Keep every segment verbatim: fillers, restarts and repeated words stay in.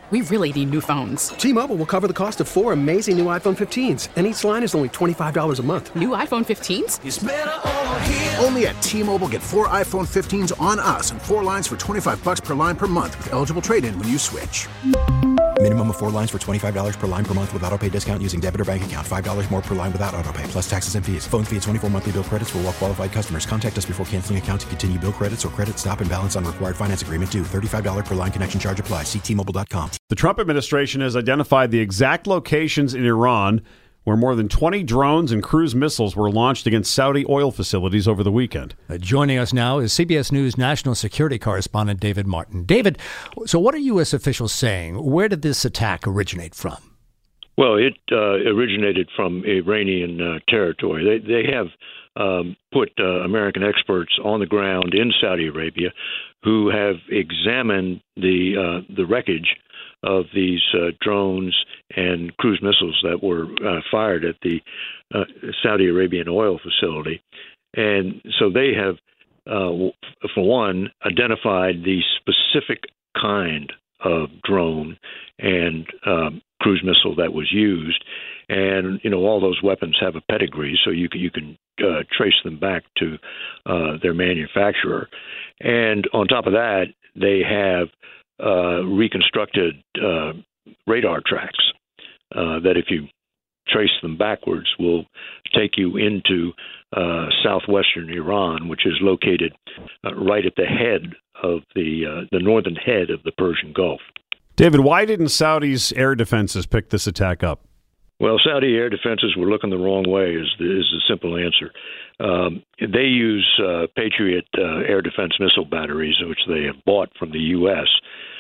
We really need new phones. T-Mobile will cover the cost of four amazing new iPhone fifteens, and each line is only twenty-five dollars a month. New iPhone fifteens? It's better over here. Only at T-Mobile, get four iPhone fifteens on us and four lines for twenty-five dollars per line per month with eligible trade-in when you switch. Minimum of four lines for twenty-five dollars per line per month with autopay discount using debit or bank account. five dollars more per line without autopay, plus taxes and fees. Phone fee at twenty-four monthly bill credits for well-qualified customers. Contact us before canceling account to continue bill credits or credit stop and balance on required finance agreement due. thirty-five dollars per line connection charge applies. See T Mobile dot com. The Trump administration has identified the exact locations in Iran where more than twenty drones and cruise missiles were launched against Saudi oil facilities over the weekend. Uh, joining us now is C B S News national security correspondent David Martin. David, so what are U S officials saying? Where did this attack originate from? Well, it uh, originated from Iranian uh, territory. They, they have um, put uh, American experts on the ground in Saudi Arabia who have examined the uh, the wreckage of these uh, drones and cruise missiles that were uh, fired at the uh, Saudi Arabian oil facility. And so they have, uh, for one, identified the specific kind of drone and um, cruise missile that was used. And, you know, all those weapons have a pedigree, so you can, you can uh, trace them back to uh, their manufacturer. And on top of that, they have Uh, reconstructed uh, radar tracks uh, that, if you trace them backwards, will take you into uh, southwestern Iran, which is located uh, right at the head of the uh, the northern head of the Persian Gulf. David, why didn't Saudi's air defenses pick this attack up? Well, Saudi air defenses were looking the wrong way, is the, is the simple answer. Um, they use uh, Patriot uh, air defense missile batteries, which they have bought from the U S,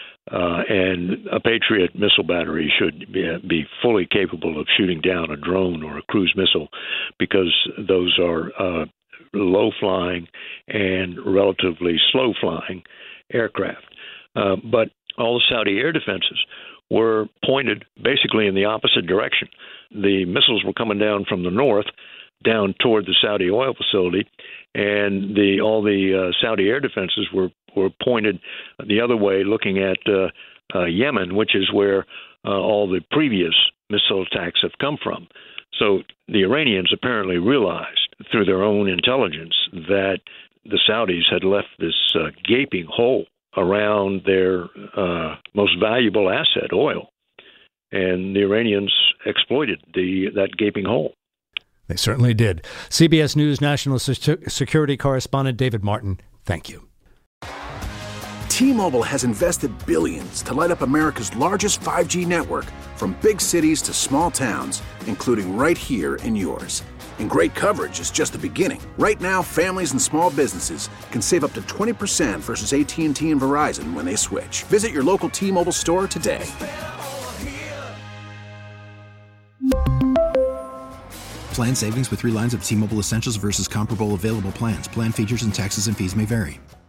Uh, and a Patriot missile battery should be, be fully capable of shooting down a drone or a cruise missile, because those are uh, low-flying and relatively slow-flying aircraft. Uh, but all the Saudi air defenses were pointed basically in the opposite direction. The missiles were coming down from the north, down toward the Saudi oil facility, and the all the uh, Saudi air defenses were, were pointed the other way, looking at uh, uh, Yemen, which is where uh, all the previous missile attacks have come from. So the Iranians apparently realized through their own intelligence that the Saudis had left this uh, gaping hole around their uh, most valuable asset, oil, and the Iranians exploited the that gaping hole. They certainly did. C B S News national security correspondent David Martin, thank you. T-Mobile has invested billions to light up America's largest five G network, from big cities to small towns, including right here in yours. And great coverage is just the beginning. Right now, families and small businesses can save up to twenty percent versus A T and T and Verizon when they switch. Visit your local T-Mobile store today. Plan savings with three lines of T-Mobile Essentials versus comparable available plans. Plan features and taxes and fees may vary.